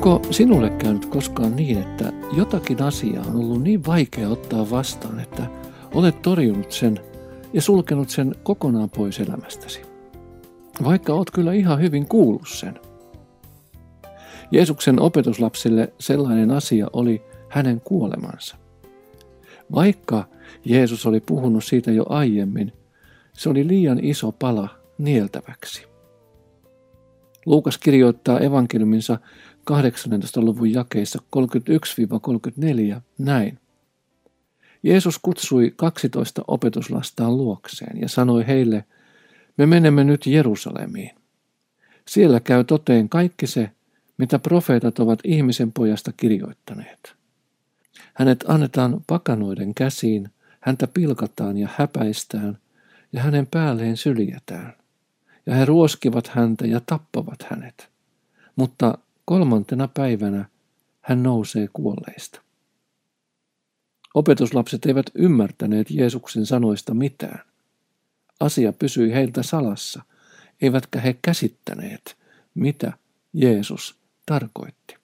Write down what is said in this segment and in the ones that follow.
Onko sinulle käynyt koskaan niin, että jotakin asiaa on ollut niin vaikea ottaa vastaan, että olet torjunut sen ja sulkenut sen kokonaan pois elämästäsi? Vaikka olet kyllä ihan hyvin kuullut sen. Jeesuksen opetuslapsille sellainen asia oli hänen kuolemansa. Vaikka Jeesus oli puhunut siitä jo aiemmin, se oli liian iso pala nieltäväksi. Luukas kirjoittaa evankeliuminsa 18. luvun jakeissa 31-34 näin. Jeesus kutsui 12 opetuslastaan luokseen ja sanoi heille, me menemme nyt Jerusalemiin. Siellä käy toteen kaikki se, mitä profeetat ovat ihmisen pojasta kirjoittaneet. Hänet annetaan pakanoiden käsiin, häntä pilkataan ja häpäistään ja hänen päälleen syljetään. Ja he ruoskivat häntä ja tappavat hänet. Mutta 3. päivänä hän nousee kuolleista. Opetuslapset eivät ymmärtäneet Jeesuksen sanoista mitään. Asia pysyi heiltä salassa, eivätkä he käsittäneet, mitä Jeesus tarkoitti.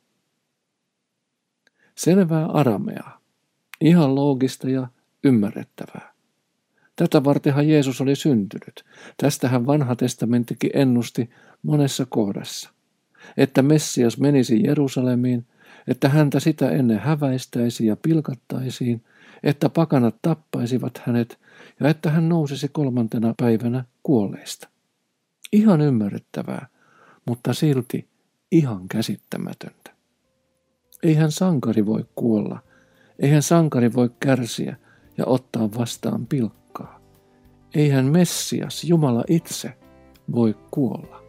Selvää arameaa, ihan loogista ja ymmärrettävää. Tätä vartenhan Jeesus oli syntynyt. Tästähän Vanha testamenttikin ennusti monessa kohdassa. Että Messias menisi Jerusalemiin, että häntä sitä ennen häväistäisi ja pilkattaisiin, että pakanat tappaisivat hänet ja että hän nousisi 3. päivänä kuolleista. Ihan ymmärrettävää, mutta silti ihan käsittämätöntä. Eihän sankari voi kuolla, eihän sankari voi kärsiä ja ottaa vastaan pilkkaa. Eihän Messias, Jumala itse, voi kuolla.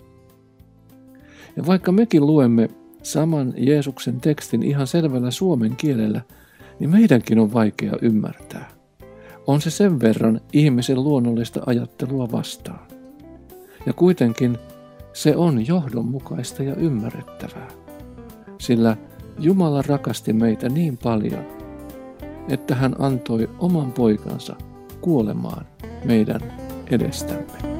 Ja vaikka mekin luemme saman Jeesuksen tekstin ihan selvällä suomen kielellä, niin meidänkin on vaikea ymmärtää. On se sen verran ihmisen luonnollista ajattelua vastaan. Ja kuitenkin se on johdonmukaista ja ymmärrettävää, sillä Jumala rakasti meitä niin paljon, että hän antoi oman poikansa kuolemaan meidän edestämme.